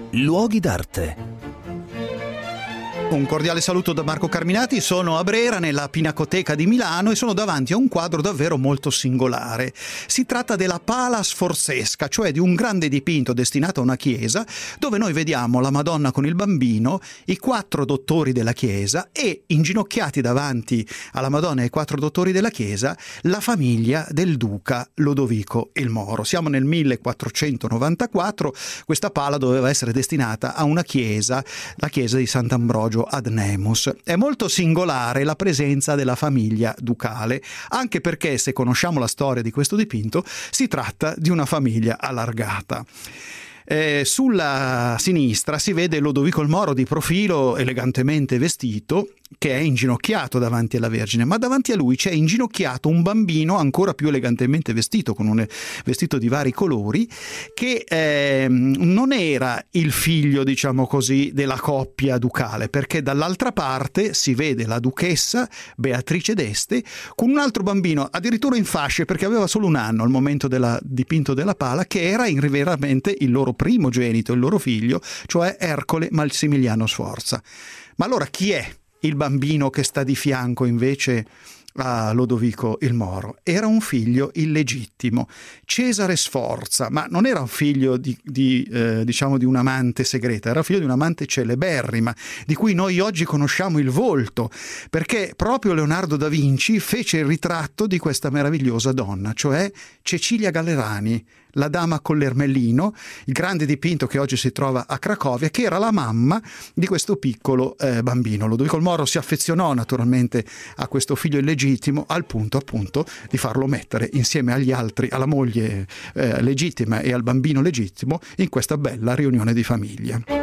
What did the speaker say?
Luoghi d'arte. Un cordiale saluto da Marco Carminati, sono a Brera nella Pinacoteca di Milano e sono davanti a un quadro davvero molto singolare. Si tratta della Pala Sforzesca, cioè di un grande dipinto destinato a una chiesa dove noi vediamo la Madonna con il bambino, i 4 dottori della chiesa e, inginocchiati davanti alla Madonna e ai 4 dottori della chiesa, la famiglia del duca Lodovico il Moro. Siamo nel 1494, questa pala doveva essere destinata a una chiesa, la chiesa di Sant'Ambrogio ad Nemus. È molto singolare la presenza della famiglia ducale, anche perché, se conosciamo la storia di questo dipinto, si tratta di una famiglia allargata. Sulla sinistra si vede Lodovico il Moro di profilo, elegantemente vestito, che è inginocchiato davanti alla Vergine, ma davanti a lui c'è inginocchiato un bambino ancora più elegantemente vestito, con un vestito di vari colori, che non era il figlio, diciamo così, della coppia ducale, perché dall'altra parte si vede la duchessa Beatrice d'Este con un altro bambino, addirittura in fasce, perché aveva solo un anno al momento del dipinto della pala, che era veramente il loro primogenito, il loro figlio, cioè Ercole Massimiliano Sforza. Ma allora chi è il bambino che sta di fianco invece a Lodovico il Moro? Era un figlio illegittimo, Cesare Sforza, ma non era un figlio diciamo di un'amante segreta, era figlio di un'amante celeberrima, di cui noi oggi conosciamo il volto, perché proprio Leonardo da Vinci fece il ritratto di questa meravigliosa donna, cioè Cecilia Gallerani, la dama con l'ermellino, il grande dipinto che oggi si trova a Cracovia, che era la mamma di questo piccolo bambino. Lodovico il Moro si affezionò naturalmente a questo figlio illegittimo, al punto appunto di farlo mettere insieme agli altri, alla moglie legittima e al bambino legittimo, in questa bella riunione di famiglia.